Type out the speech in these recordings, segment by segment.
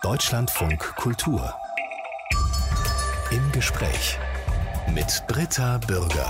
Deutschlandfunk Kultur. Im Gespräch mit Britta Bürger.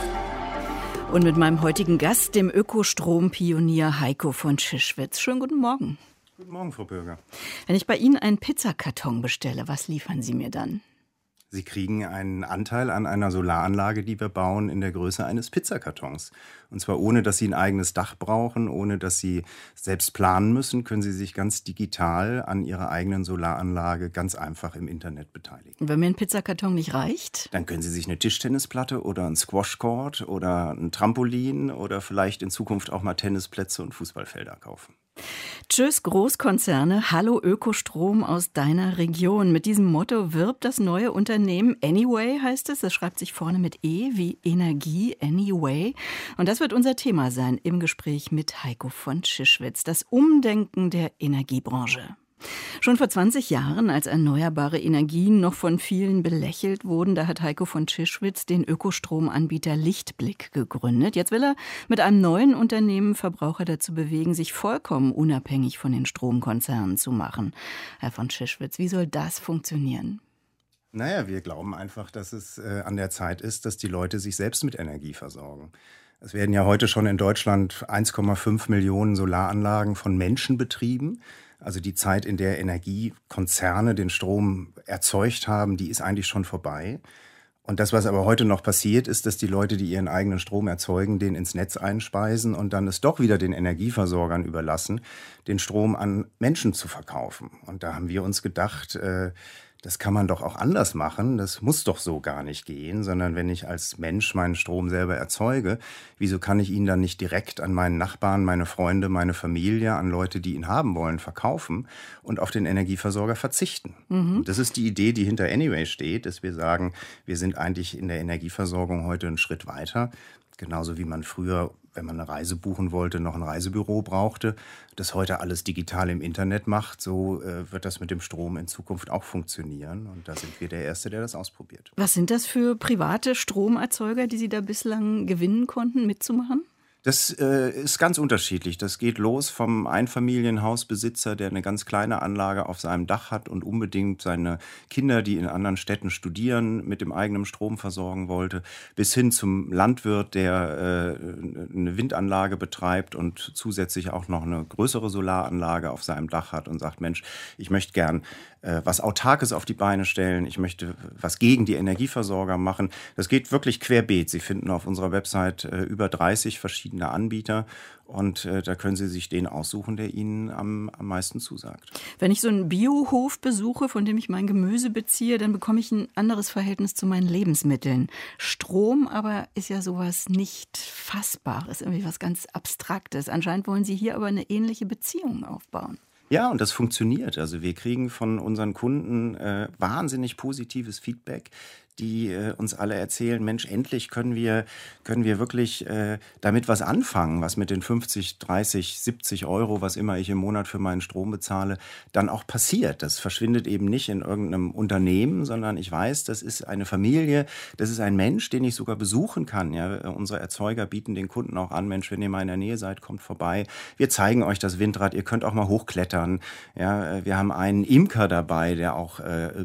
Und mit meinem heutigen Gast, dem Ökostrompionier Heiko von Schischwitz. Schönen guten Morgen. Guten Morgen, Frau Bürger. Wenn ich bei Ihnen einen Pizzakarton bestelle, was liefern Sie mir dann? Sie kriegen einen Anteil an einer Solaranlage, die wir bauen, in der Größe eines Pizzakartons. Und zwar ohne, dass Sie ein eigenes Dach brauchen, ohne, dass Sie selbst planen müssen, können Sie sich ganz digital an Ihrer eigenen Solaranlage ganz einfach im Internet beteiligen. Und wenn mir ein Pizzakarton nicht reicht? Dann können Sie sich eine Tischtennisplatte oder ein Squashcourt oder ein Trampolin oder vielleicht in Zukunft auch mal Tennisplätze und Fußballfelder kaufen. Tschüss Großkonzerne, hallo Ökostrom aus deiner Region. Mit diesem Motto wirbt das neue Unternehmen Anyway, heißt es. Das schreibt sich vorne mit E wie Energie, Anyway. Und das wird unser Thema sein im Gespräch mit Heiko von Schischwitz. Das Umdenken der Energiebranche. Schon vor 20 Jahren, als erneuerbare Energien noch von vielen belächelt wurden, da hat Heiko von Schischwitz den Ökostromanbieter Lichtblick gegründet. Jetzt will er mit einem neuen Unternehmen Verbraucher dazu bewegen, sich vollkommen unabhängig von den Stromkonzernen zu machen. Herr von Schischwitz, wie soll das funktionieren? Naja, wir glauben einfach, dass es an der Zeit ist, dass die Leute sich selbst mit Energie versorgen. Es werden ja heute schon in Deutschland 1,5 Millionen Solaranlagen von Menschen betrieben. Also die Zeit, in der Energiekonzerne den Strom erzeugt haben, die ist eigentlich schon vorbei. Und das, was aber heute noch passiert, ist, dass die Leute, die ihren eigenen Strom erzeugen, den ins Netz einspeisen und dann es doch wieder den Energieversorgern überlassen, den Strom an Menschen zu verkaufen. Und da haben wir uns gedacht, das kann man doch auch anders machen. Das muss doch so gar nicht gehen, sondern wenn ich als Mensch meinen Strom selber erzeuge, wieso kann ich ihn dann nicht direkt an meinen Nachbarn, meine Freunde, meine Familie, an Leute, die ihn haben wollen, verkaufen und auf den Energieversorger verzichten? Und das ist die Idee, die hinter Anyway steht, dass wir sagen, wir sind eigentlich in der Energieversorgung heute einen Schritt weiter. Genauso wie man früher, wenn man eine Reise buchen wollte, noch ein Reisebüro brauchte, das heute alles digital im Internet macht, so wird das mit dem Strom in Zukunft auch funktionieren. Und da sind wir der Erste, der das ausprobiert. Was sind das für private Stromerzeuger, die Sie da bislang gewinnen konnten, mitzumachen? Das ist ganz unterschiedlich. Das geht los vom Einfamilienhausbesitzer, der eine ganz kleine Anlage auf seinem Dach hat und unbedingt seine Kinder, die in anderen Städten studieren, mit dem eigenen Strom versorgen wollte, bis hin zum Landwirt, der eine Windanlage betreibt und zusätzlich auch noch eine größere Solaranlage auf seinem Dach hat und sagt, Mensch, ich möchte gern was Autarkes auf die Beine stellen, ich möchte was gegen die Energieversorger machen. Das geht wirklich querbeet. Sie finden auf unserer Website über 30 verschiedene Anbieter und da können Sie sich den aussuchen, der Ihnen am meisten zusagt. Wenn ich so einen Biohof besuche, von dem ich mein Gemüse beziehe, dann bekomme ich ein anderes Verhältnis zu meinen Lebensmitteln. Strom aber ist ja sowas nicht Fassbares, irgendwie was ganz Abstraktes. Anscheinend wollen Sie hier aber eine ähnliche Beziehung aufbauen. Ja, und das funktioniert. Also wir kriegen von unseren Kunden wahnsinnig positives Feedback, die uns alle erzählen, Mensch, endlich können wir wirklich damit was anfangen, was mit den 50, 30, 70 Euro, was immer ich im Monat für meinen Strom bezahle, dann auch passiert. Das verschwindet eben nicht in irgendeinem Unternehmen, sondern ich weiß, das ist eine Familie, das ist ein Mensch, den ich sogar besuchen kann. Ja, unsere Erzeuger bieten den Kunden auch an, Mensch, wenn ihr mal in der Nähe seid, kommt vorbei. Wir zeigen euch das Windrad, ihr könnt auch mal hochklettern. Ja, wir haben einen Imker dabei, der auch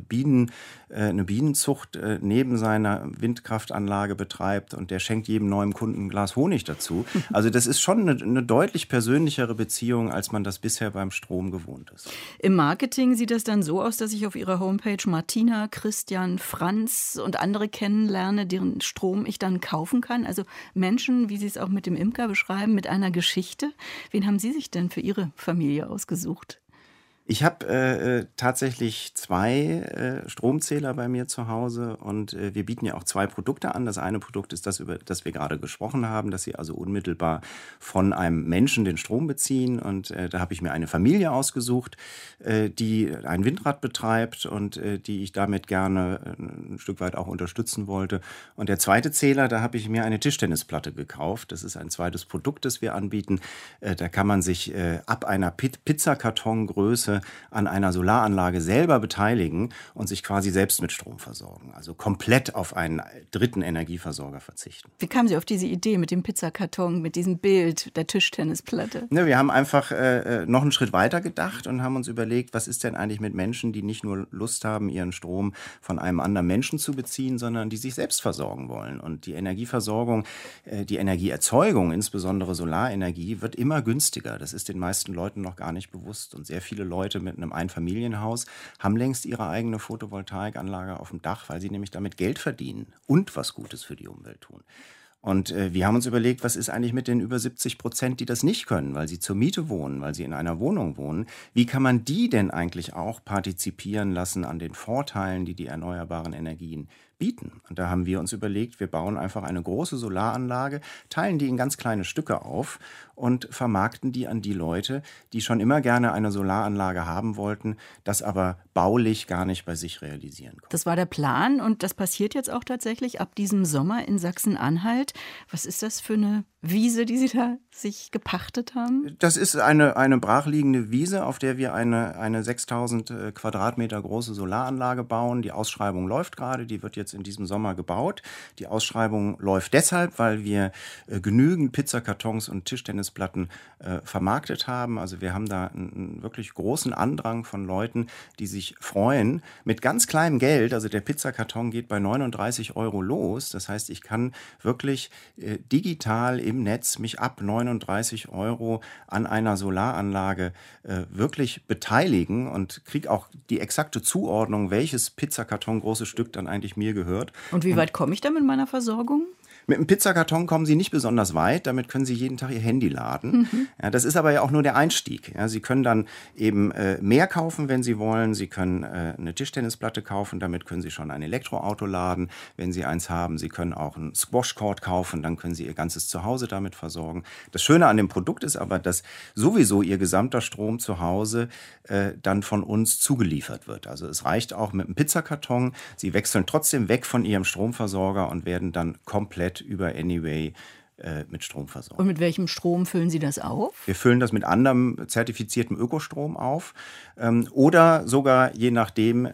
eine Bienenzucht neben seiner Windkraftanlage betreibt und der schenkt jedem neuen Kunden ein Glas Honig dazu. Also das ist schon eine deutlich persönlichere Beziehung, als man das bisher beim Strom gewohnt ist. Im Marketing sieht das dann so aus, dass ich auf Ihrer Homepage Martina, Christian, Franz und andere kennenlerne, deren Strom ich dann kaufen kann. Also Menschen, wie Sie es auch mit dem Imker beschreiben, mit einer Geschichte. Wen haben Sie sich denn für Ihre Familie ausgesucht? Ich habe tatsächlich 2 Stromzähler bei mir zu Hause und wir bieten ja auch 2 Produkte an. Das eine Produkt ist das, über das wir gerade gesprochen haben, dass Sie also unmittelbar von einem Menschen den Strom beziehen. Und da habe ich mir eine Familie ausgesucht, die ein Windrad betreibt und die ich damit gerne ein Stück weit auch unterstützen wollte. Und der zweite Zähler, da habe ich mir eine Tischtennisplatte gekauft. Das ist ein zweites Produkt, das wir anbieten. Da kann man sich ab einer Pizzakartongröße Haushalte an einer Solaranlage selber beteiligen und sich quasi selbst mit Strom versorgen. Also komplett auf einen dritten Energieversorger verzichten. Wie kamen Sie auf diese Idee mit dem Pizzakarton, mit diesem Bild der Tischtennisplatte? Ne, wir haben einfach noch einen Schritt weiter gedacht und haben uns überlegt, was ist denn eigentlich mit Menschen, die nicht nur Lust haben, ihren Strom von einem anderen Menschen zu beziehen, sondern die sich selbst versorgen wollen. Und die Energieversorgung, die Energieerzeugung, insbesondere Solarenergie, wird immer günstiger. Das ist den meisten Leuten noch gar nicht bewusst. Und sehr viele Leute mit einem Einfamilienhaus haben längst ihre eigene Photovoltaikanlage auf dem Dach, weil sie nämlich damit Geld verdienen und was Gutes für die Umwelt tun. Und wir haben uns überlegt, was ist eigentlich mit den über 70%, die das nicht können, weil sie zur Miete wohnen, weil sie in einer Wohnung wohnen. Wie kann man die denn eigentlich auch partizipieren lassen an den Vorteilen, die die erneuerbaren Energien bieten? Und da haben wir uns überlegt, wir bauen einfach eine große Solaranlage, teilen die in ganz kleine Stücke auf und vermarkten die an die Leute, die schon immer gerne eine Solaranlage haben wollten, das aber baulich gar nicht bei sich realisieren konnten. Das war der Plan und das passiert jetzt auch tatsächlich ab diesem Sommer in Sachsen-Anhalt. Was ist das für eine Wiese, die Sie da sich gepachtet haben? Das ist eine brachliegende Wiese, auf der wir eine 6.000 Quadratmeter große Solaranlage bauen. Die Ausschreibung läuft gerade, die wird jetzt in diesem Sommer gebaut. Die Ausschreibung läuft deshalb, weil wir genügend Pizzakartons und Tischtennisplatten vermarktet haben. Also wir haben da einen wirklich großen Andrang von Leuten, die sich freuen. Mit ganz kleinem Geld, also der Pizzakarton geht bei 39 € los. Das heißt, ich kann wirklich digital im Netz mich ab 39 € an einer Solaranlage wirklich beteiligen und kriege auch die exakte Zuordnung, welches Pizzakarton großes Stück dann eigentlich mir gehört. Und wie weit komme ich da mit meiner Versorgung? Mit einem Pizzakarton kommen Sie nicht besonders weit, damit können Sie jeden Tag Ihr Handy laden. Ja, das ist aber ja auch nur der Einstieg. Ja, Sie können dann eben mehr kaufen, wenn Sie wollen. Sie können eine Tischtennisplatte kaufen, damit können Sie schon ein Elektroauto laden, wenn Sie eins haben. Sie können auch einen Squashcourt kaufen, dann können Sie Ihr ganzes Zuhause damit versorgen. Das Schöne an dem Produkt ist aber, dass sowieso Ihr gesamter Strom zu Hause dann von uns zugeliefert wird. Also es reicht auch mit einem Pizzakarton. Sie wechseln trotzdem weg von Ihrem Stromversorger und werden dann komplett über Anyway mit Strom versorgt. Und mit welchem Strom füllen Sie das auf? Wir füllen das mit anderem zertifiziertem Ökostrom auf oder sogar, je nachdem,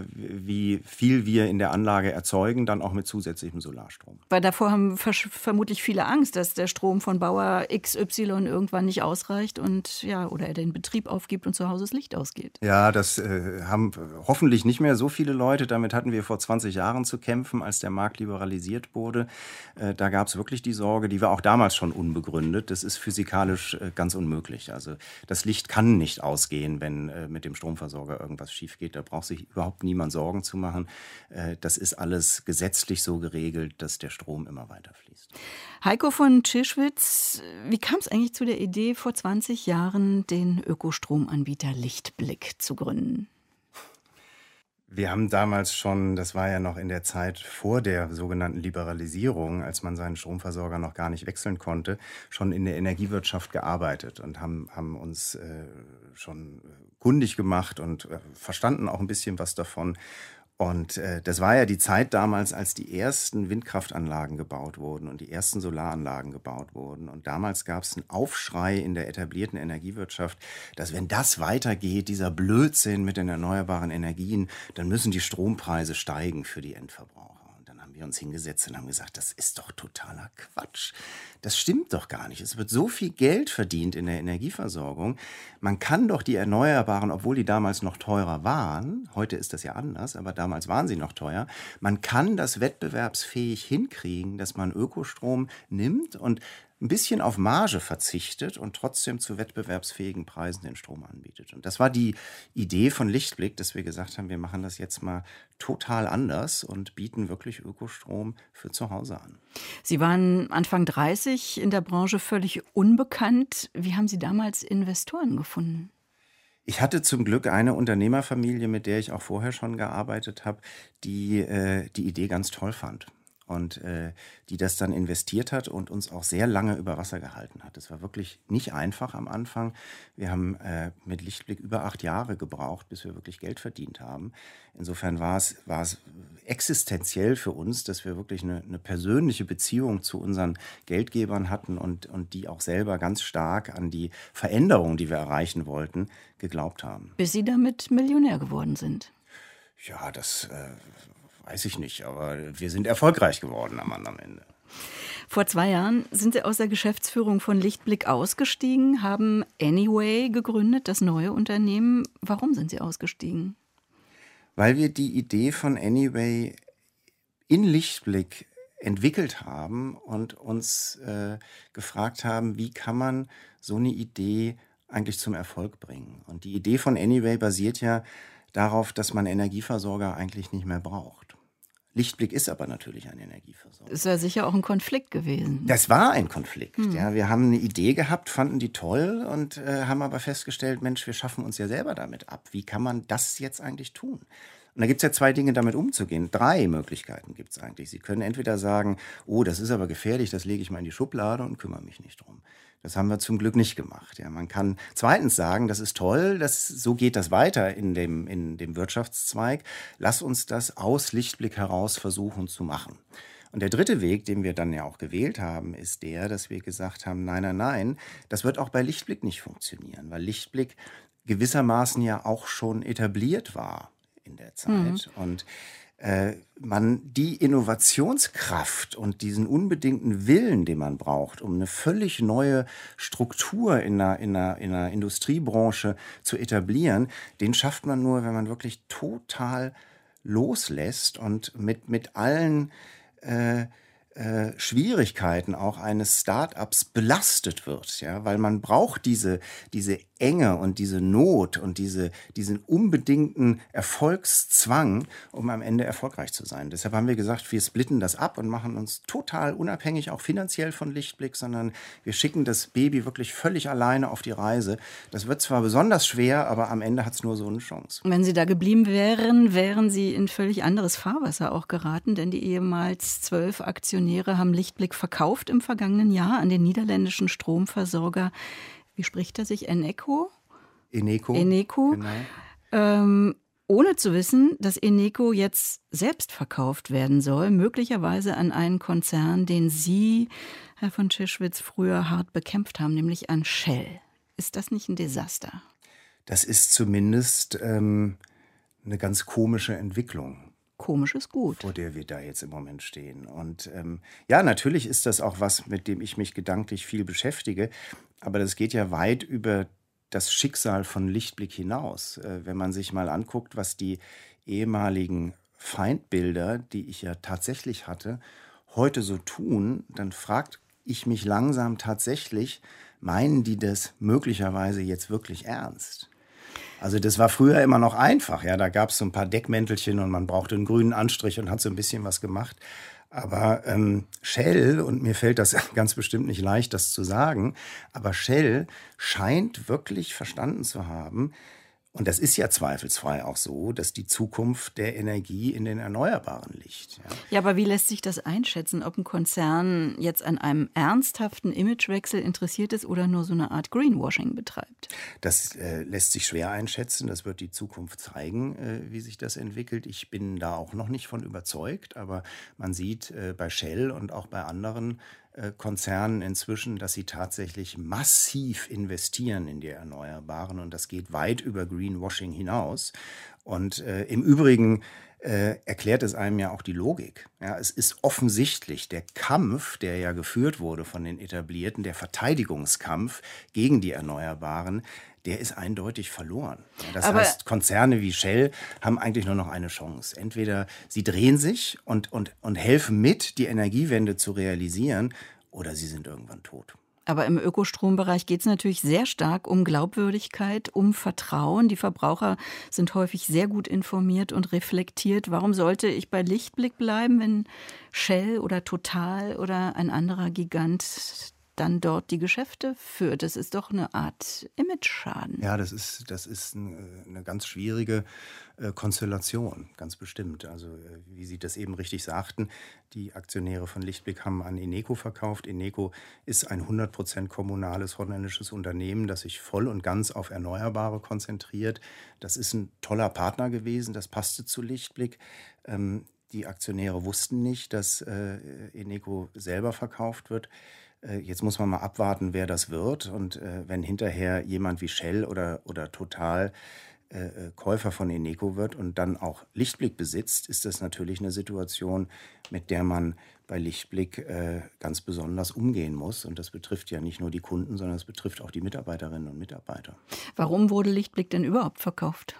wie viel wir in der Anlage erzeugen, dann auch mit zusätzlichem Solarstrom. Weil davor haben vermutlich viele Angst, dass der Strom von Bauer XY irgendwann nicht ausreicht und oder er den Betrieb aufgibt und zu Hause das Licht ausgeht. Ja, das haben hoffentlich nicht mehr so viele Leute. Damit hatten wir vor 20 Jahren zu kämpfen, als der Markt liberalisiert wurde. Da gab es wirklich die Sorge, die war auch damals schon unbegründet. Das ist physikalisch ganz unmöglich. Also das Licht kann nicht ausgehen, wenn mit dem Stromversorger irgendwas schief geht. Da braucht sich überhaupt niemand Sorgen zu machen. Das ist alles gesetzlich so geregelt, dass der Strom immer weiter fließt. Heiko von Tschirschwitz, wie kam es eigentlich zu der Idee, vor 20 Jahren den Ökostromanbieter Lichtblick zu gründen? Wir haben damals schon, das war ja noch in der Zeit vor der sogenannten Liberalisierung, als man seinen Stromversorger noch gar nicht wechseln konnte, schon in der Energiewirtschaft gearbeitet und haben uns schon kundig gemacht und verstanden auch ein bisschen was davon. Und das war ja die Zeit damals, als die ersten Windkraftanlagen gebaut wurden und die ersten Solaranlagen gebaut wurden. Und damals gab es einen Aufschrei in der etablierten Energiewirtschaft, dass wenn das weitergeht, dieser Blödsinn mit den erneuerbaren Energien, dann müssen die Strompreise steigen für die Endverbraucher. Und dann haben wir uns hingesetzt und haben gesagt, das ist doch totaler Quatsch. Das stimmt doch gar nicht. Es wird so viel Geld verdient in der Energieversorgung. Man kann doch die Erneuerbaren, obwohl die damals noch teurer waren, heute ist das ja anders, aber damals waren sie noch teuer, man kann das wettbewerbsfähig hinkriegen, dass man Ökostrom nimmt und ein bisschen auf Marge verzichtet und trotzdem zu wettbewerbsfähigen Preisen den Strom anbietet. Und das war die Idee von Lichtblick, dass wir gesagt haben, wir machen das jetzt mal total anders und bieten wirklich Ökostrom für zu Hause an. Sie waren Anfang 30, in der Branche völlig unbekannt. Wie haben Sie damals Investoren gefunden? Ich hatte zum Glück eine Unternehmerfamilie, mit der ich auch vorher schon gearbeitet habe, die die Idee ganz toll fand. und die das dann investiert hat und uns auch sehr lange über Wasser gehalten hat. Es war wirklich nicht einfach am Anfang. Wir haben mit Lichtblick über 8 Jahre gebraucht, bis wir wirklich Geld verdient haben. Insofern war es existenziell für uns, dass wir wirklich eine persönliche Beziehung zu unseren Geldgebern hatten und die auch selber ganz stark an die Veränderung, die wir erreichen wollten, geglaubt haben. Bis Sie damit Millionär geworden sind. Ja, das weiß ich nicht, aber wir sind erfolgreich geworden am anderen Ende. Vor 2 Jahren sind Sie aus der Geschäftsführung von Lichtblick ausgestiegen, haben Anyway gegründet, das neue Unternehmen. Warum sind Sie ausgestiegen? Weil wir die Idee von Anyway in Lichtblick entwickelt haben und uns gefragt haben, wie kann man so eine Idee eigentlich zum Erfolg bringen. Und die Idee von Anyway basiert ja darauf, dass man Energieversorger eigentlich nicht mehr braucht. Lichtblick ist aber natürlich ein Energieversorger. Das ist ja sicher auch ein Konflikt gewesen. Das war ein Konflikt. Ja, wir haben eine Idee gehabt, fanden die toll und haben aber festgestellt, Mensch, wir schaffen uns ja selber damit ab. Wie kann man das jetzt eigentlich tun? Und da gibt es ja 2 Dinge, damit umzugehen. 3 Möglichkeiten gibt es eigentlich. Sie können entweder sagen, oh, das ist aber gefährlich, das lege ich mal in die Schublade und kümmere mich nicht drum. Das haben wir zum Glück nicht gemacht. Ja, man kann zweitens sagen, das ist toll, so geht das weiter in dem Wirtschaftszweig. Lass uns das aus Lichtblick heraus versuchen zu machen. Und der 3. Weg, den wir dann ja auch gewählt haben, ist der, dass wir gesagt haben, nein, das wird auch bei Lichtblick nicht funktionieren, weil Lichtblick gewissermaßen ja auch schon etabliert war in der Zeit. Und man die Innovationskraft und diesen unbedingten Willen, den man braucht, um eine völlig neue Struktur in einer Industriebranche zu etablieren, den schafft man nur, wenn man wirklich total loslässt und mit allen Schwierigkeiten auch eines Start-ups belastet wird, ja, weil man braucht diese Enge und diese Not und diesen unbedingten Erfolgszwang, um am Ende erfolgreich zu sein. Deshalb haben wir gesagt, wir splitten das ab und machen uns total unabhängig, auch finanziell von Lichtblick, sondern wir schicken das Baby wirklich völlig alleine auf die Reise. Das wird zwar besonders schwer, aber am Ende hat es nur so eine Chance. Wenn Sie da geblieben wären, wären Sie in völlig anderes Fahrwasser auch geraten, denn die ehemals 12 Aktionäre haben Lichtblick verkauft im vergangenen Jahr an den niederländischen Stromversorger. Wie spricht er sich? Eneco. Genau. Ohne zu wissen, dass Eneco jetzt selbst verkauft werden soll, möglicherweise an einen Konzern, den Sie, Herr von Schischwitz, früher hart bekämpft haben, nämlich an Shell. Ist das nicht ein Desaster? Das ist zumindest eine ganz komische Entwicklung. Komisch ist gut. Vor der wir da jetzt im Moment stehen. Und ja, natürlich ist das auch was, mit dem ich mich gedanklich viel beschäftige. Aber das geht ja weit über das Schicksal von Lichtblick hinaus. Wenn man sich mal anguckt, was die ehemaligen Feindbilder, die ich ja tatsächlich hatte, heute so tun, dann fragt ich mich langsam tatsächlich, meinen die das möglicherweise jetzt wirklich ernst? Also das war früher immer noch einfach. Ja, da gab es so ein paar Deckmäntelchen und man brauchte einen grünen Anstrich und hat so ein bisschen was gemacht. Aber Shell, und mir fällt das ganz bestimmt nicht leicht, das zu sagen, aber Shell scheint wirklich verstanden zu haben, und das ist ja zweifelsfrei auch so, dass die Zukunft der Energie in den Erneuerbaren liegt. Ja, aber wie lässt sich das einschätzen, ob ein Konzern jetzt an einem ernsthaften Imagewechsel interessiert ist oder nur so eine Art Greenwashing betreibt? Das lässt sich schwer einschätzen. Das wird die Zukunft zeigen, wie sich das entwickelt. Ich bin da auch noch nicht von überzeugt, aber man sieht bei Shell und auch bei anderen Konzernen inzwischen, dass sie tatsächlich massiv investieren in die Erneuerbaren, und das geht weit über Greenwashing hinaus. Und im Übrigen erklärt es einem ja auch die Logik. Ja, es ist offensichtlich, der Kampf, der ja geführt wurde von den Etablierten, der Verteidigungskampf gegen die Erneuerbaren, der ist eindeutig verloren. Ja, das heißt, Konzerne wie Shell haben eigentlich nur noch eine Chance. Entweder sie drehen sich und helfen mit, die Energiewende zu realisieren, oder sie sind irgendwann tot. Aber im Ökostrombereich geht es natürlich sehr stark um Glaubwürdigkeit, um Vertrauen. Die Verbraucher sind häufig sehr gut informiert und reflektiert. Warum sollte ich bei Lichtblick bleiben, wenn Shell oder Total oder ein anderer Gigant dann dort die Geschäfte führt. Das ist doch eine Art Image-Schaden. Ja, das ist eine ganz schwierige Konstellation, ganz bestimmt. Also wie Sie das eben richtig sagten, die Aktionäre von Lichtblick haben an Eneco verkauft. Eneco ist ein 100% kommunales holländisches Unternehmen, das sich voll und ganz auf Erneuerbare konzentriert. Das ist ein toller Partner gewesen, das passte zu Lichtblick. Die Aktionäre wussten nicht, dass Eneco selber verkauft wird. Jetzt muss man mal abwarten, wer das wird. Und wenn hinterher jemand wie Shell oder Total Käufer von Eneco wird und dann auch Lichtblick besitzt, ist das natürlich eine Situation, mit der man bei Lichtblick ganz besonders umgehen muss. Und das betrifft ja nicht nur die Kunden, sondern es betrifft auch die Mitarbeiterinnen und Mitarbeiter. Warum wurde Lichtblick denn überhaupt verkauft?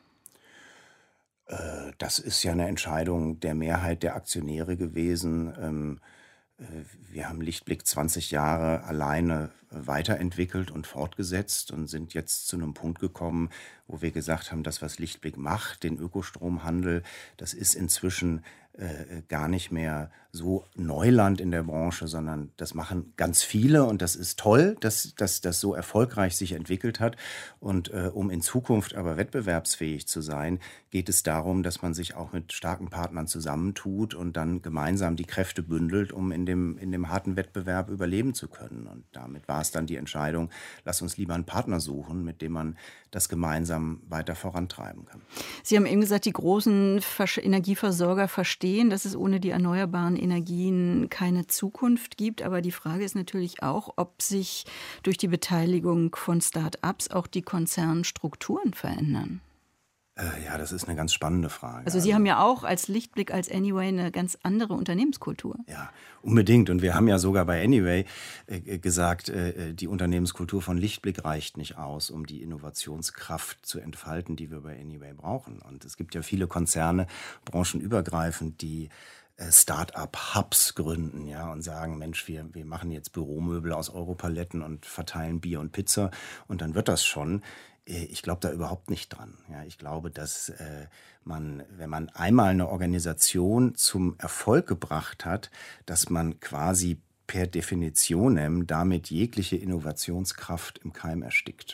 Das ist ja eine Entscheidung der Mehrheit der Aktionäre gewesen. Wir haben Lichtblick 20 Jahre alleine weiterentwickelt und fortgesetzt und sind jetzt zu einem Punkt gekommen, wo wir gesagt haben, das, was Lichtblick macht, den Ökostromhandel, das ist inzwischen gar nicht mehr so Neuland in der Branche, sondern das machen ganz viele und das ist toll, dass das so erfolgreich sich entwickelt hat. Und um in Zukunft aber wettbewerbsfähig zu sein, geht es darum, dass man sich auch mit starken Partnern zusammentut und dann gemeinsam die Kräfte bündelt, um in dem harten Wettbewerb überleben zu können. Und damit war es dann die Entscheidung, lass uns lieber einen Partner suchen, mit dem man das gemeinsam weiter vorantreiben kann. Sie haben eben gesagt, die großen Energieversorger verstehen, dass es ohne die erneuerbaren Energien keine Zukunft gibt. Aber die Frage ist natürlich auch, ob sich durch die Beteiligung von Start-ups auch die Konzernstrukturen verändern. Ja, das ist eine ganz spannende Frage. Also Sie haben ja auch als Lichtblick, als Anyway eine ganz andere Unternehmenskultur. Ja, unbedingt. Und wir haben ja sogar bei Anyway gesagt, die Unternehmenskultur von Lichtblick reicht nicht aus, um die Innovationskraft zu entfalten, die wir bei Anyway brauchen. Und es gibt ja viele Konzerne, branchenübergreifend, die Start-up-Hubs gründen, ja, und sagen, Mensch, wir machen jetzt Büromöbel aus Europaletten und verteilen Bier und Pizza und dann wird das schon. Ich glaube da überhaupt nicht dran. Ja, ich glaube, dass wenn man einmal eine Organisation zum Erfolg gebracht hat, dass man quasi per Definitionem damit jegliche Innovationskraft im Keim erstickt.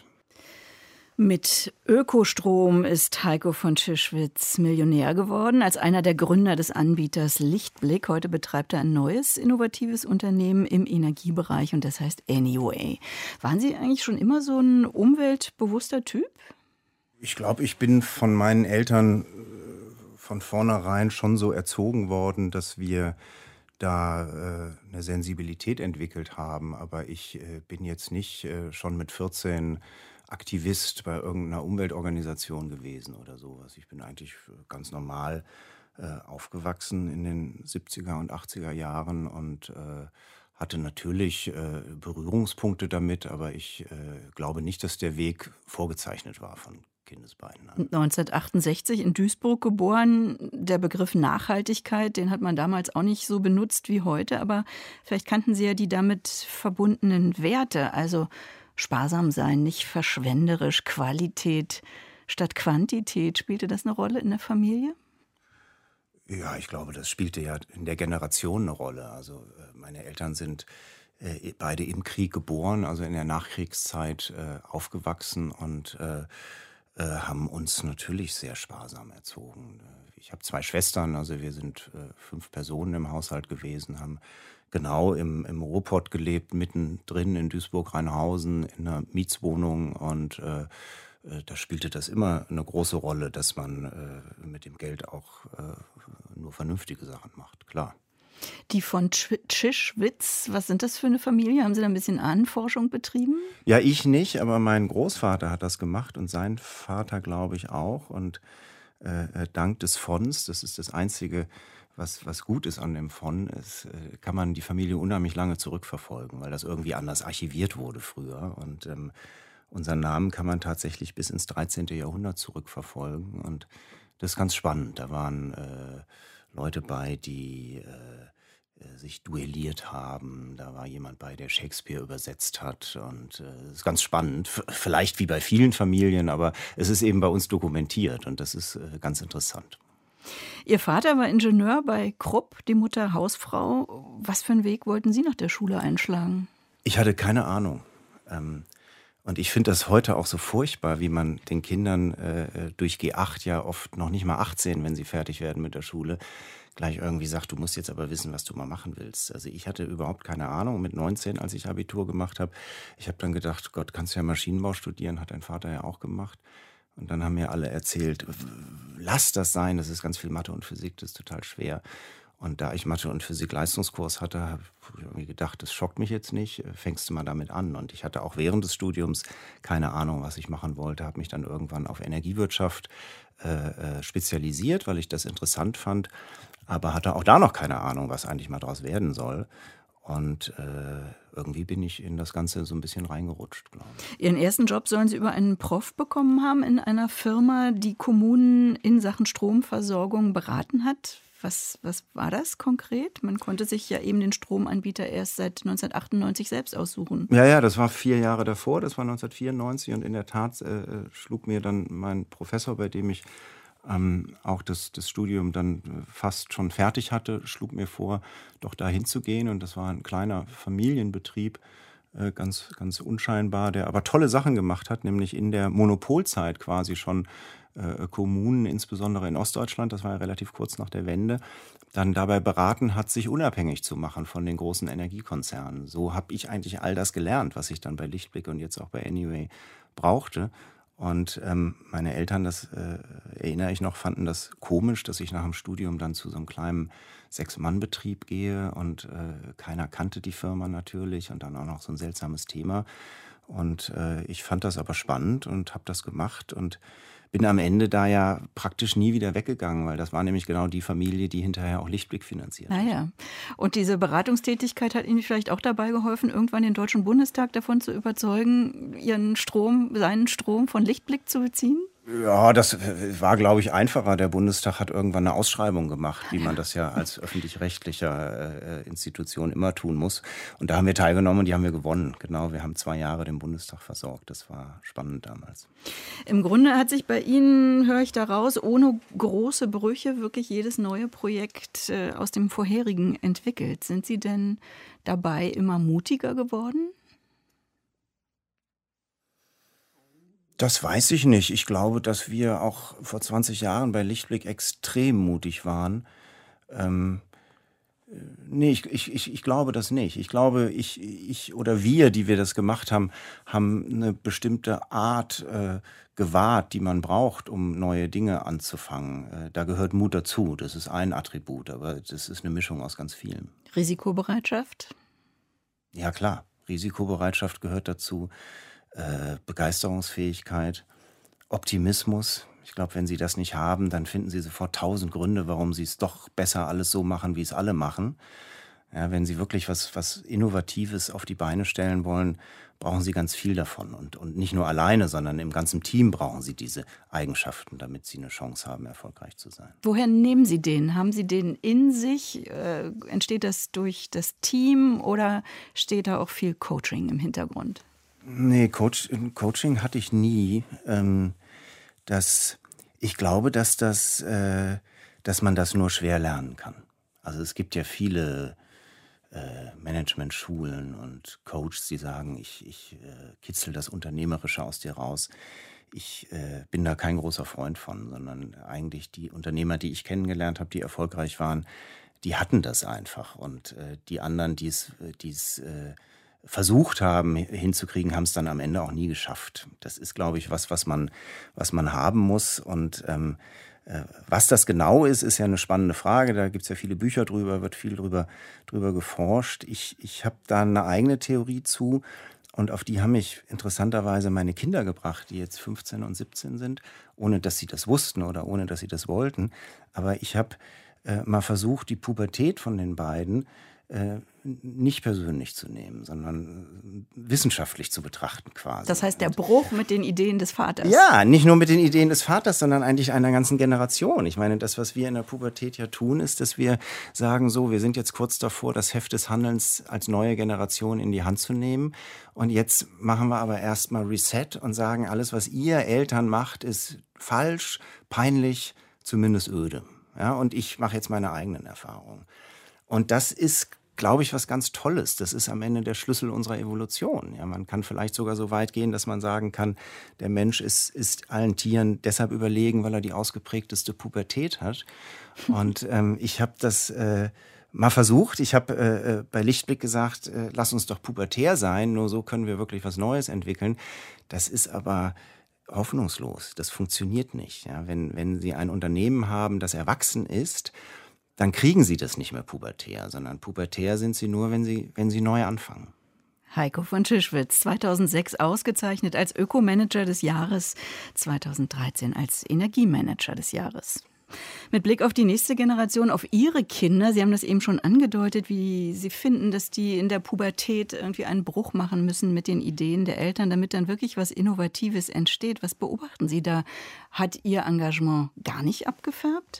Mit Ökostrom ist Heiko von Ciszewitz Millionär geworden, als einer der Gründer des Anbieters Lichtblick. Heute betreibt er ein neues, innovatives Unternehmen im Energiebereich und das heißt Anyway. Waren Sie eigentlich schon immer so ein umweltbewusster Typ? Ich glaube, ich bin von meinen Eltern von vornherein schon so erzogen worden, dass wir da eine Sensibilität entwickelt haben. Aber ich bin jetzt nicht schon mit 14 Aktivist bei irgendeiner Umweltorganisation gewesen oder sowas. Ich bin eigentlich ganz normal aufgewachsen in den 70er und 80er Jahren und hatte natürlich Berührungspunkte damit, aber ich glaube nicht, dass der Weg vorgezeichnet war von Kindesbeinen an. 1968 in Duisburg geboren. Der Begriff Nachhaltigkeit, den hat man damals auch nicht so benutzt wie heute, aber vielleicht kannten Sie ja die damit verbundenen Werte, also sparsam sein, nicht verschwenderisch, Qualität statt Quantität. Spielte das eine Rolle in der Familie? Ja, ich glaube, das spielte ja in der Generation eine Rolle. Also meine Eltern sind beide im Krieg geboren, also in der Nachkriegszeit aufgewachsen und haben uns natürlich sehr sparsam erzogen. Ich habe 2 Schwestern, also wir sind 5 Personen im Haushalt gewesen, haben genau im Ruhrpott gelebt, mittendrin in Duisburg-Rheinhausen in einer Mietswohnung und da spielte das immer eine große Rolle, dass man mit dem Geld auch nur vernünftige Sachen macht, klar. Die von Ciszewitz, was sind das für eine Familie? Haben Sie da ein bisschen Ahnenforschung betrieben? Ja, ich nicht, aber mein Großvater hat das gemacht und sein Vater, glaube ich, auch. Und dank des Fonds, das ist das Einzige, was gut ist an dem Fonds, kann man die Familie unheimlich lange zurückverfolgen, weil das irgendwie anders archiviert wurde früher. Und unseren Namen kann man tatsächlich bis ins 13. Jahrhundert zurückverfolgen. Und das ist ganz spannend. Da waren Leute bei, die sich duelliert haben. Da war jemand bei, der Shakespeare übersetzt hat. Und es ist ganz spannend. Vielleicht wie bei vielen Familien, aber es ist eben bei uns dokumentiert. Und das ist ganz interessant. Ihr Vater war Ingenieur bei Krupp, die Mutter Hausfrau. Was für einen Weg wollten Sie nach der Schule einschlagen? Ich hatte keine Ahnung. Und ich finde das heute auch so furchtbar, wie man den Kindern durch G8 ja oft noch nicht mal 18, wenn sie fertig werden mit der Schule, gleich irgendwie sagt, du musst jetzt aber wissen, was du mal machen willst. Also ich hatte überhaupt keine Ahnung mit 19, als ich Abitur gemacht habe. Ich habe dann gedacht, Gott, kannst du ja Maschinenbau studieren, hat dein Vater ja auch gemacht. Und dann haben mir alle erzählt, lass das sein, das ist ganz viel Mathe und Physik, das ist total schwer. Und da ich Mathe- und Physik-Leistungskurs hatte, habe ich irgendwie gedacht, das schockt mich jetzt nicht, fängst du mal damit an. Und ich hatte auch während des Studiums keine Ahnung, was ich machen wollte, habe mich dann irgendwann auf Energiewirtschaft spezialisiert, weil ich das interessant fand, aber hatte auch da noch keine Ahnung, was eigentlich mal draus werden soll. Und irgendwie bin ich in das Ganze so ein bisschen reingerutscht, glaube ich. Ihren ersten Job sollen Sie über einen Prof bekommen haben in einer Firma, die Kommunen in Sachen Stromversorgung beraten hat. Was war das konkret? Man konnte sich ja eben den Stromanbieter erst seit 1998 selbst aussuchen. Ja, das war 4 Jahre davor, das war 1994 und in der Tat schlug mir dann mein Professor, bei dem ich auch das Studium dann fast schon fertig hatte, schlug mir vor, doch da hinzugehen. Und das war ein kleiner Familienbetrieb, ganz, ganz unscheinbar, der aber tolle Sachen gemacht hat, nämlich in der Monopolzeit quasi schon Kommunen, insbesondere in Ostdeutschland, das war ja relativ kurz nach der Wende, dann dabei beraten hat, sich unabhängig zu machen von den großen Energiekonzernen. So habe ich eigentlich all das gelernt, was ich dann bei Lichtblick und jetzt auch bei Anyway brauchte. Und meine Eltern, das erinnere ich noch, fanden das komisch, dass ich nach dem Studium dann zu so einem kleinen 6-Mann-Betrieb gehe und keiner kannte die Firma natürlich und dann auch noch so ein seltsames Thema. Und ich fand das aber spannend und habe das gemacht und bin am Ende da ja praktisch nie wieder weggegangen, weil das war nämlich genau die Familie, die hinterher auch Lichtblick finanziert hat. Naja. Und diese Beratungstätigkeit hat Ihnen vielleicht auch dabei geholfen, irgendwann den Deutschen Bundestag davon zu überzeugen, seinen Strom von Lichtblick zu beziehen? Ja, das war, glaube ich, einfacher. Der Bundestag hat irgendwann eine Ausschreibung gemacht, wie man das ja als öffentlich-rechtlicher Institution immer tun muss. Und da haben wir teilgenommen und die haben wir gewonnen. Genau, wir haben 2 Jahre den Bundestag versorgt. Das war spannend damals. Im Grunde hat sich bei Ihnen, höre ich daraus, ohne große Brüche wirklich jedes neue Projekt aus dem vorherigen entwickelt. Sind Sie denn dabei immer mutiger geworden? Das weiß ich nicht. Ich glaube, dass wir auch vor 20 Jahren bei Lichtblick extrem mutig waren. Nee, ich glaube das nicht. Ich glaube, ich oder wir, die wir das gemacht haben, haben eine bestimmte Art gewahrt, die man braucht, um neue Dinge anzufangen. Da gehört Mut dazu. Das ist ein Attribut, aber das ist eine Mischung aus ganz vielen. Risikobereitschaft? Ja, klar. Risikobereitschaft gehört dazu. Begeisterungsfähigkeit, Optimismus. Ich glaube, wenn Sie das nicht haben, dann finden Sie sofort 1000 Gründe, warum Sie es doch besser alles so machen, wie es alle machen. Ja, wenn Sie wirklich was Innovatives auf die Beine stellen wollen, brauchen Sie ganz viel davon. Und nicht nur alleine, sondern im ganzen Team brauchen Sie diese Eigenschaften, damit Sie eine Chance haben, erfolgreich zu sein. Woher nehmen Sie den? Haben Sie den in sich? Entsteht das durch das Team oder steht da auch viel Coaching im Hintergrund? Nee, Coaching hatte ich nie. Ich glaube, dass man das nur schwer lernen kann. Also es gibt ja viele Management-Schulen und Coaches, die sagen, ich kitzel das Unternehmerische aus dir raus. Ich bin da kein großer Freund von, sondern eigentlich die Unternehmer, die ich kennengelernt habe, die erfolgreich waren, die hatten das einfach. Und die anderen, die es versucht haben hinzukriegen, haben es dann am Ende auch nie geschafft. Das ist, glaube ich, was man haben muss. Und was das genau ist, ist ja eine spannende Frage. Da gibt es ja viele Bücher drüber, wird viel drüber geforscht. Ich habe da eine eigene Theorie zu und auf die haben mich interessanterweise meine Kinder gebracht, die jetzt 15 und 17 sind, ohne dass sie das wussten oder ohne dass sie das wollten. Aber ich habe mal versucht, die Pubertät von den beiden nicht persönlich zu nehmen, sondern wissenschaftlich zu betrachten quasi. Das heißt, der Bruch mit den Ideen des Vaters. Ja, nicht nur mit den Ideen des Vaters, sondern eigentlich einer ganzen Generation. Ich meine, das, was wir in der Pubertät ja tun, ist, dass wir sagen, so, wir sind jetzt kurz davor, das Heft des Handelns als neue Generation in die Hand zu nehmen. Und jetzt machen wir aber erstmal Reset und sagen, alles, was ihr Eltern macht, ist falsch, peinlich, zumindest öde. Ja, und ich mache jetzt meine eigenen Erfahrungen. Und das ist glaube ich, was ganz Tolles. Das ist am Ende der Schlüssel unserer Evolution. Ja, man kann vielleicht sogar so weit gehen, dass man sagen kann, der Mensch ist allen Tieren deshalb überlegen, weil er die ausgeprägteste Pubertät hat. Und ich habe das mal versucht. Ich habe bei Lichtblick gesagt, lass uns doch pubertär sein, nur so können wir wirklich was Neues entwickeln. Das ist aber hoffnungslos. Das funktioniert nicht. Ja, wenn Sie ein Unternehmen haben, das erwachsen ist, dann kriegen Sie das nicht mehr pubertär, sondern pubertär sind Sie nur, wenn Sie neu anfangen. Heiko von Schischwitz, 2006 ausgezeichnet als Ökomanager des Jahres, 2013 als Energiemanager des Jahres. Mit Blick auf die nächste Generation, auf Ihre Kinder, Sie haben das eben schon angedeutet, wie Sie finden, dass die in der Pubertät irgendwie einen Bruch machen müssen mit den Ideen der Eltern, damit dann wirklich was Innovatives entsteht. Was beobachten Sie da? Hat Ihr Engagement gar nicht abgefärbt?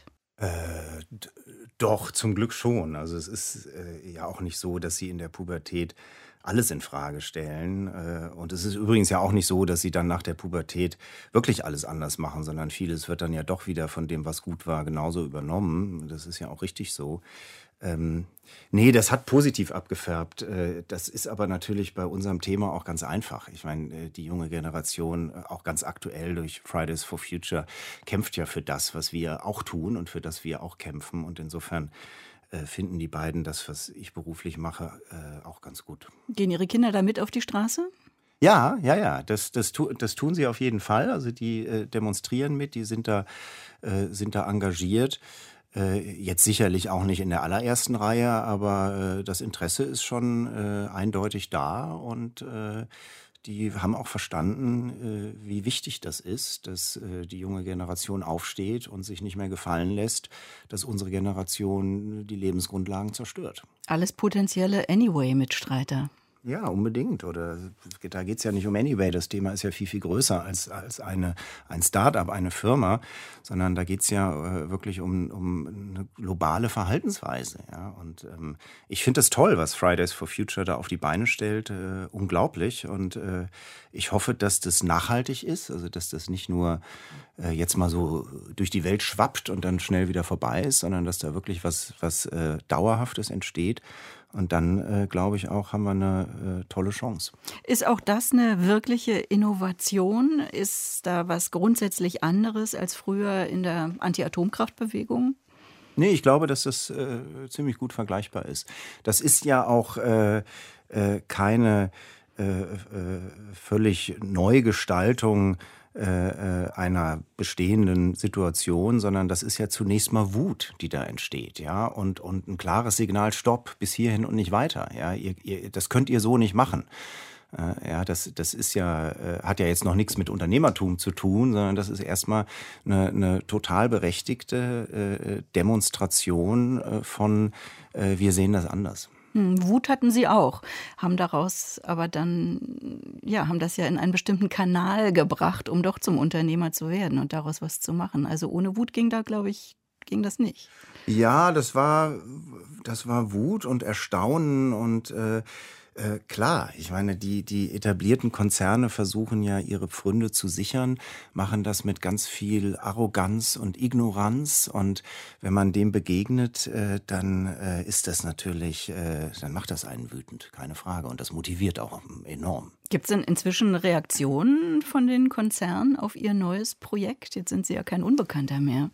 Doch, zum Glück schon. Also es ist ja auch nicht so, dass sie in der Pubertät alles in Frage stellen. Und es ist übrigens ja auch nicht so, dass sie dann nach der Pubertät wirklich alles anders machen, sondern vieles wird dann ja doch wieder von dem, was gut war, genauso übernommen. Das ist ja auch richtig so. Nee, das hat positiv abgefärbt. Das ist aber natürlich bei unserem Thema auch ganz einfach. Ich meine, die junge Generation, auch ganz aktuell durch Fridays for Future, kämpft ja für das, was wir auch tun und für das wir auch kämpfen. Und insofern finden die beiden das, was ich beruflich mache, auch ganz gut. Gehen Ihre Kinder da mit auf die Straße? Ja, das tun sie auf jeden Fall. Also die demonstrieren mit, die sind da engagiert. Jetzt sicherlich auch nicht in der allerersten Reihe, aber das Interesse ist schon eindeutig da und die haben auch verstanden, wie wichtig das ist, dass die junge Generation aufsteht und sich nicht mehr gefallen lässt, dass unsere Generation die Lebensgrundlagen zerstört. Alles potenzielle Anyway-Mitstreiter. Ja, unbedingt. Oder da geht es ja nicht um Anyway. Das Thema ist ja viel, viel größer als ein Start-up, eine Firma, sondern da geht es ja wirklich um eine globale Verhaltensweise. Ja? Und ich finde das toll, was Fridays for Future da auf die Beine stellt. Unglaublich. Und ich hoffe, dass das nachhaltig ist, also dass das nicht nur jetzt mal so durch die Welt schwappt und dann schnell wieder vorbei ist, sondern dass da wirklich was Dauerhaftes entsteht. Und dann, glaube ich auch, haben wir eine tolle Chance. Ist auch das eine wirkliche Innovation? Ist da was grundsätzlich anderes als früher in der Anti-Atomkraftbewegung? Nee, ich glaube, dass das ziemlich gut vergleichbar ist. Das ist ja auch keine völlig Neugestaltung einer bestehenden Situation, sondern das ist ja zunächst mal Wut, die da entsteht, ja, und ein klares Signal, Stopp, bis hierhin und nicht weiter, ja, das könnt ihr so nicht machen. Ja, das ist ja, hat ja jetzt noch nichts mit Unternehmertum zu tun, sondern das ist erstmal eine total berechtigte Demonstration von wir sehen das anders. Wut hatten Sie auch, haben daraus aber dann, haben das ja in einen bestimmten Kanal gebracht, um doch zum Unternehmer zu werden und daraus was zu machen. Also ohne Wut ging das nicht. Ja, das war Wut und Erstaunen und klar, ich meine, die etablierten Konzerne versuchen ja, ihre Pfründe zu sichern, machen das mit ganz viel Arroganz und Ignoranz. Und wenn man dem begegnet, dann ist das natürlich, dann macht das einen wütend, keine Frage. Und das motiviert auch enorm. Gibt es denn inzwischen Reaktionen von den Konzernen auf Ihr neues Projekt? Jetzt sind Sie ja kein Unbekannter mehr.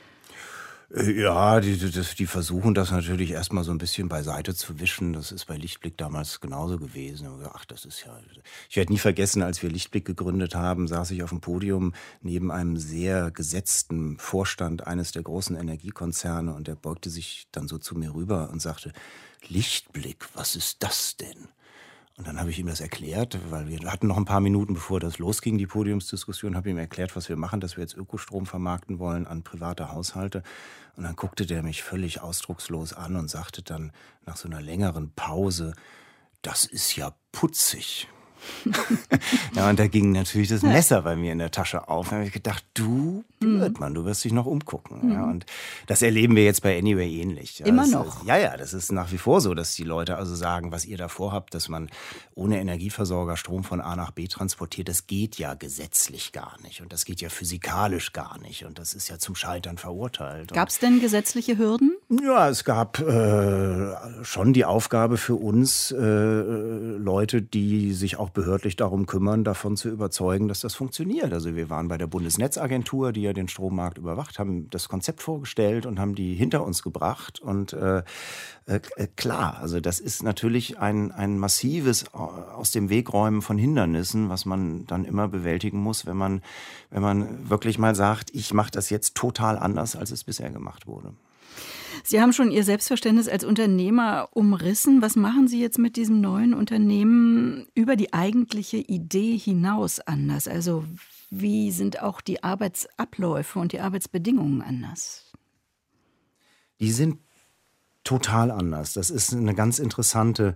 Ja, die versuchen das natürlich erstmal so ein bisschen beiseite zu wischen. Das ist bei Lichtblick damals genauso gewesen. Ach, das ist ja. Ich werde nie vergessen, als wir Lichtblick gegründet haben, saß ich auf dem Podium neben einem sehr gesetzten Vorstand eines der großen Energiekonzerne und der beugte sich dann so zu mir rüber und sagte: Lichtblick, was ist das denn? Und dann habe ich ihm das erklärt, weil wir hatten noch ein paar Minuten, bevor das losging, die Podiumsdiskussion, habe ihm erklärt, was wir machen, dass wir jetzt Ökostrom vermarkten wollen an private Haushalte. Und dann guckte der mich völlig ausdruckslos an und sagte dann nach so einer längeren Pause: Das ist ja putzig. Ja, und da ging natürlich das Messer bei mir in der Tasche auf. Da habe ich gedacht, du Blödmann, du wirst dich noch umgucken. Ja, und das erleben wir jetzt bei Anyway ähnlich. Ja, immer noch? Das ist nach wie vor so, dass die Leute also sagen, was ihr da vorhabt, dass man ohne Energieversorger Strom von A nach B transportiert, das geht ja gesetzlich gar nicht. Und das geht ja physikalisch gar nicht. Und das ist ja zum Scheitern verurteilt. Gab es denn gesetzliche Hürden? Ja, es gab schon die Aufgabe für uns, Leute, die sich auch behördlich darum kümmern, davon zu überzeugen, dass das funktioniert. Also wir waren bei der Bundesnetzagentur, die ja den Strommarkt überwacht, haben das Konzept vorgestellt und haben die hinter uns gebracht. Und klar, also das ist natürlich ein massives aus dem Wegräumen von Hindernissen, was man dann immer bewältigen muss, wenn man wirklich mal sagt, ich mache das jetzt total anders, als es bisher gemacht wurde. Sie haben schon Ihr Selbstverständnis als Unternehmer umrissen. Was machen Sie jetzt mit diesem neuen Unternehmen über die eigentliche Idee hinaus anders? Also wie sind auch die Arbeitsabläufe und die Arbeitsbedingungen anders? Die sind total anders. Das ist eine ganz interessante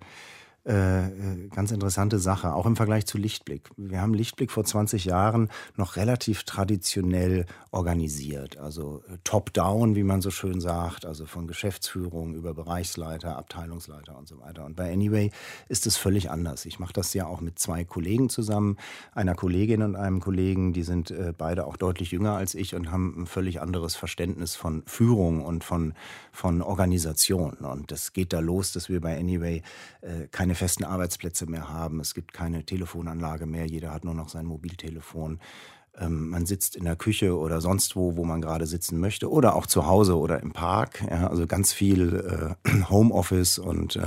Sache, auch im Vergleich zu Lichtblick. Wir haben Lichtblick vor 20 Jahren noch relativ traditionell organisiert, also top-down, wie man so schön sagt, also von Geschäftsführung über Bereichsleiter, Abteilungsleiter und so weiter. Und bei Anyway ist es völlig anders. Ich mache das ja auch mit 2 Kollegen zusammen, einer Kollegin und einem Kollegen, die sind beide auch deutlich jünger als ich und haben ein völlig anderes Verständnis von Führung und von Organisation. Und das geht da los, dass wir bei Anyway keine festen Arbeitsplätze mehr haben. Es gibt keine Telefonanlage mehr. Jeder hat nur noch sein Mobiltelefon. Man sitzt in der Küche oder sonst wo man gerade sitzen möchte. Oder auch zu Hause oder im Park. Ja, also ganz viel Homeoffice und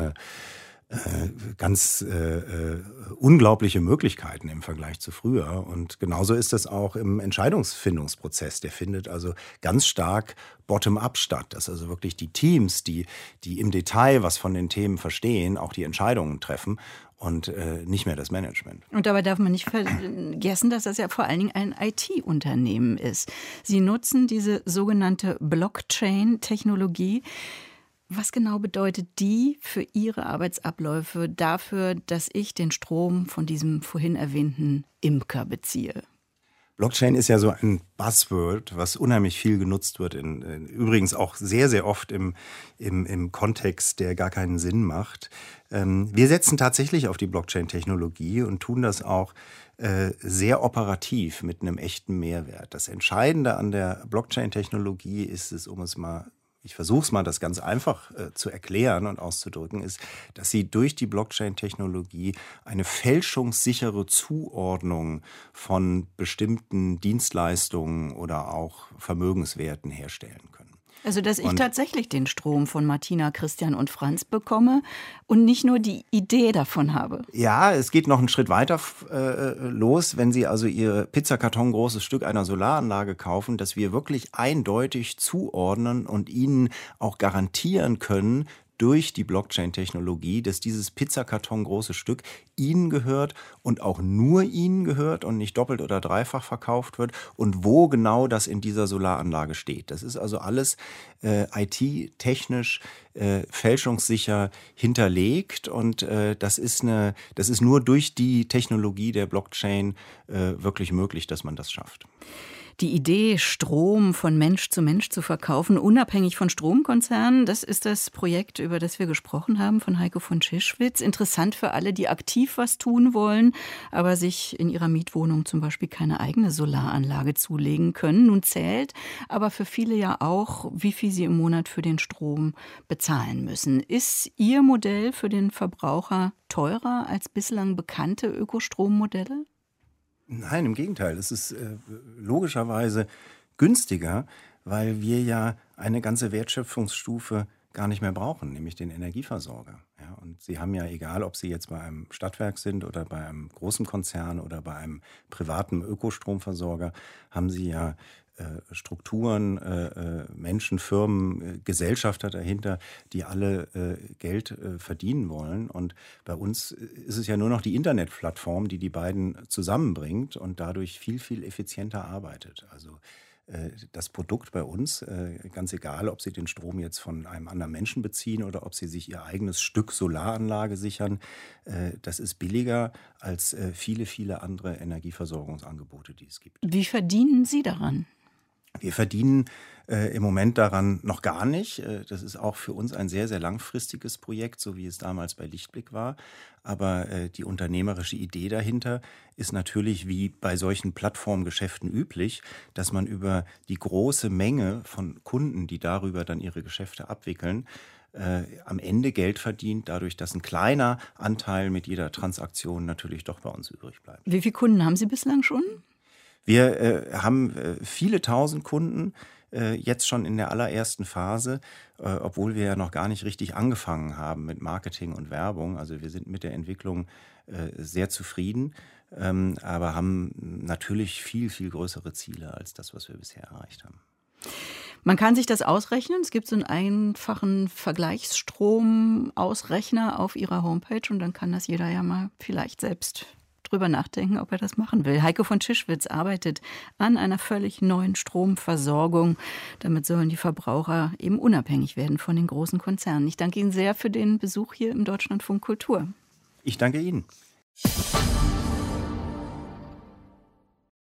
ganz unglaubliche Möglichkeiten im Vergleich zu früher. Und genauso ist das auch im Entscheidungsfindungsprozess. Der findet also ganz stark bottom-up statt. Dass also wirklich die Teams, die im Detail was von den Themen verstehen, auch die Entscheidungen treffen und nicht mehr das Management. Und dabei darf man nicht vergessen, dass das ja vor allen Dingen ein IT-Unternehmen ist. Sie nutzen diese sogenannte Blockchain-Technologie. Was genau bedeutet die für Ihre Arbeitsabläufe dafür, dass ich den Strom von diesem vorhin erwähnten Imker beziehe? Blockchain ist ja so ein Buzzword, was unheimlich viel genutzt wird, übrigens auch sehr, sehr oft im Kontext, der gar keinen Sinn macht. Wir setzen tatsächlich auf die Blockchain-Technologie und tun das auch sehr operativ mit einem echten Mehrwert. Das Entscheidende an der Blockchain-Technologie ist es, ich versuche es mal, das ganz einfach zu erklären und auszudrücken, ist, dass sie durch die Blockchain-Technologie eine fälschungssichere Zuordnung von bestimmten Dienstleistungen oder auch Vermögenswerten herstellen können. Also, dass ich tatsächlich den Strom von Martina, Christian und Franz bekomme und nicht nur die Idee davon habe. Ja, es geht noch einen Schritt weiter los, wenn Sie also Ihr Pizzakarton großes Stück einer Solaranlage kaufen, dass wir wirklich eindeutig zuordnen und Ihnen auch garantieren können, durch die Blockchain-Technologie, dass dieses Pizzakarton große Stück Ihnen gehört und auch nur Ihnen gehört und nicht doppelt oder dreifach verkauft wird und wo genau das in dieser Solaranlage steht. Das ist also alles IT-technisch fälschungssicher hinterlegt und das ist nur durch die Technologie der Blockchain wirklich möglich, dass man das schafft. Die Idee, Strom von Mensch zu verkaufen, unabhängig von Stromkonzernen, das ist das Projekt, über das wir gesprochen haben, von Heiko von Schischwitz. Interessant für alle, die aktiv was tun wollen, aber sich in ihrer Mietwohnung zum Beispiel keine eigene Solaranlage zulegen können. Nun zählt aber für viele ja auch, wie viel sie im Monat für den Strom bezahlen müssen. Ist Ihr Modell für den Verbraucher teurer als bislang bekannte Ökostrommodelle? Nein, im Gegenteil. Es ist logischerweise günstiger, weil wir ja eine ganze Wertschöpfungsstufe gar nicht mehr brauchen, nämlich den Energieversorger. Ja, und Sie haben ja, egal ob Sie jetzt bei einem Stadtwerk sind oder bei einem großen Konzern oder bei einem privaten Ökostromversorger, haben Sie ja Strukturen, Menschen, Firmen, Gesellschafter dahinter, die alle Geld verdienen wollen. Und bei uns ist es ja nur noch die Internetplattform, die beiden zusammenbringt und dadurch viel, viel effizienter arbeitet. Also das Produkt bei uns, ganz egal, ob Sie den Strom jetzt von einem anderen Menschen beziehen oder ob Sie sich Ihr eigenes Stück Solaranlage sichern, das ist billiger als viele, viele andere Energieversorgungsangebote, die es gibt. Wie verdienen Sie daran? Wir verdienen Im Moment daran noch gar nicht. Das ist auch für uns ein sehr, sehr langfristiges Projekt, so wie es damals bei Lichtblick war. Aber die unternehmerische Idee dahinter ist natürlich wie bei solchen Plattformgeschäften üblich, dass man über die große Menge von Kunden, die darüber dann ihre Geschäfte abwickeln, am Ende Geld verdient, dadurch, dass ein kleiner Anteil mit jeder Transaktion natürlich doch bei uns übrig bleibt. Wie viele Kunden haben Sie bislang schon? Wir haben viele tausend Kunden, jetzt schon in der allerersten Phase, obwohl wir ja noch gar nicht richtig angefangen haben mit Marketing und Werbung. Also wir sind mit der Entwicklung sehr zufrieden, aber haben natürlich viel, viel größere Ziele als das, was wir bisher erreicht haben. Man kann sich das ausrechnen. Es gibt so einen einfachen Vergleichsstrom-Ausrechner auf Ihrer Homepage und dann kann das jeder ja mal vielleicht selbst drüber nachdenken, ob er das machen will. Heiko von Schischwitz arbeitet an einer völlig neuen Stromversorgung. Damit sollen die Verbraucher eben unabhängig werden von den großen Konzernen. Ich danke Ihnen sehr für den Besuch hier im Deutschlandfunk Kultur. Ich danke Ihnen.